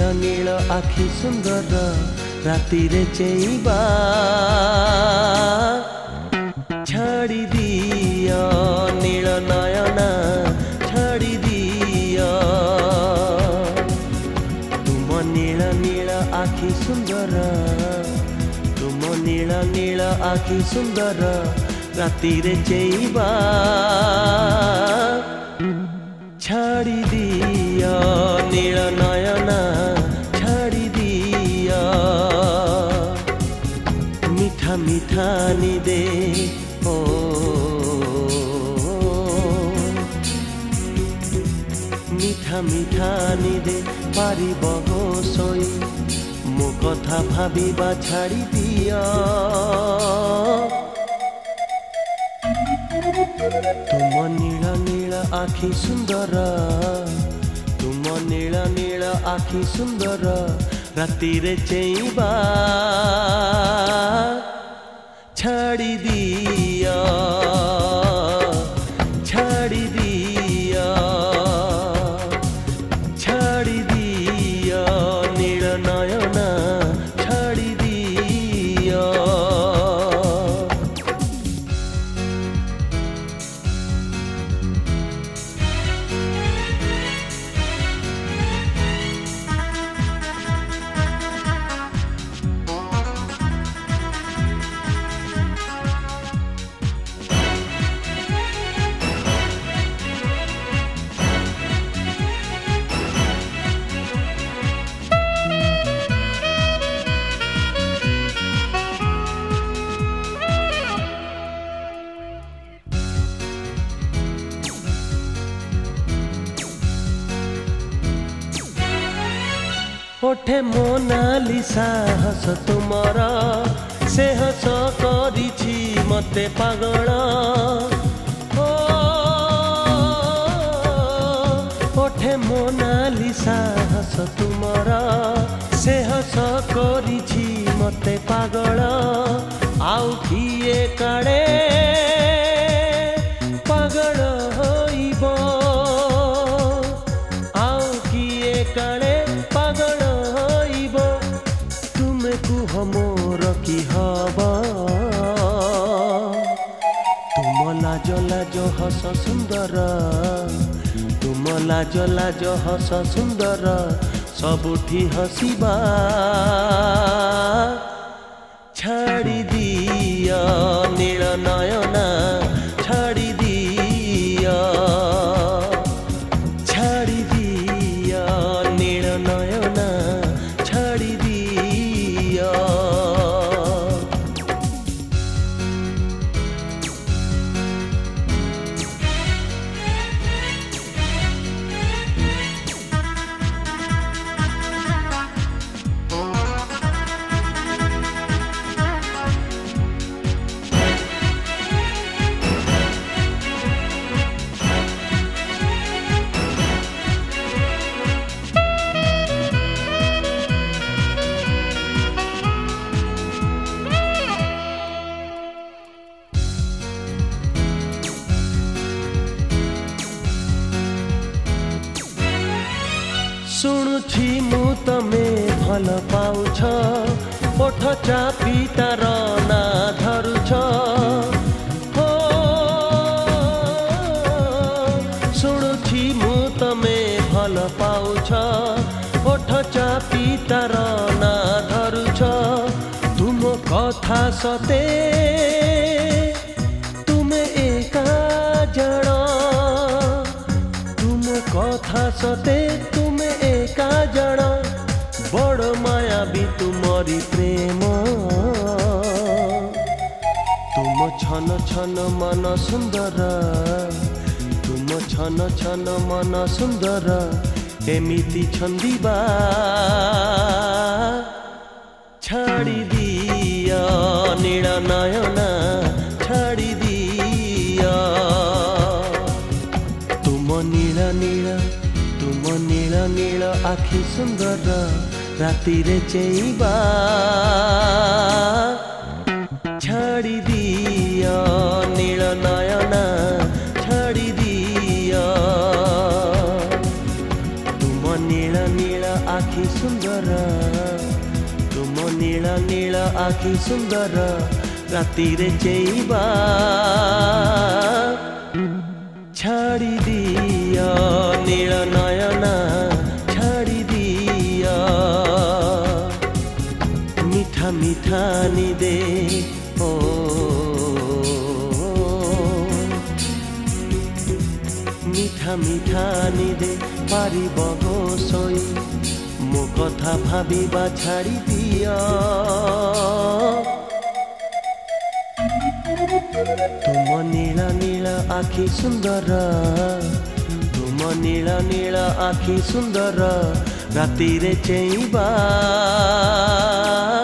नील आखि सुंदर राति रे चेइबा छाड़ी दिया नील नयना छाड़ी दिया तुम नील नील आखि सुंदर तुम नील नील आखि सुंदर राति रे चेइबा छाड़ी दिया नील नयना छाड़ी दिया मीठा मीठा निदे ओ मीठा मीठा निदे पारिब सोई मो कथा भाबिबा छाड़ी दिया तुम नील नील आखि सुंदर तुम नील नील आखि सुंदर राति रे चेइबा छाड़ी दिया छाड़ी दिया छाड़ी दिया नील नयना छाड़ी दिया ओठे मोनालिसा हस तुमर से हस करिछि मते पागल ओठे मोनालिसा हस तुमर से हस करिछि मते पागल आउ किए काड़े पागल होइबो आउ किए काड़े पागल मोर कि हब तुम लाज लाज हस सुंदर तुम लाज लाज हस सुंदर सबुठी हसिबा छाड़ी दिया नील नयना छाड़ी दिया छाड़ी दिया नील नयना छाड़ी दिया शुणुछि मु तमे भल पाउछ ओठ चापी तार ना धरुछ हो शुणुछि मु तमे भल पाउछ ओठ चापी तार ना धरुछ तुम कथा सते तुमे एका जण तुम कथा सते तुमे एका जण बड़ माया भी तुमरी प्रेम तुम छन छन मन सुंदर तुम छन छन मन सुंदर एमिति छंदिबा छाड़ी दिया नील नयना छाड़ी दिया तुम नील नील तुम नील नील आखि सुंदर राति रे चेइबा छाड़ी दिया नील नयना छाड़ी दिया तुम नील नील आखि सुंदर तुम नील नील आखि सुंदर रातिरे चेइबा छाड़ी दिया नील नयना छाड़ी दिया मिठा मिठा निदे ओ मिठा मिठा निदे पारिब सई मो कथा भाबिबा छाड़ी दिया तुम नील नील आखि सुंदर तुम नील नील आखि सुंदर रातिरे चेइबा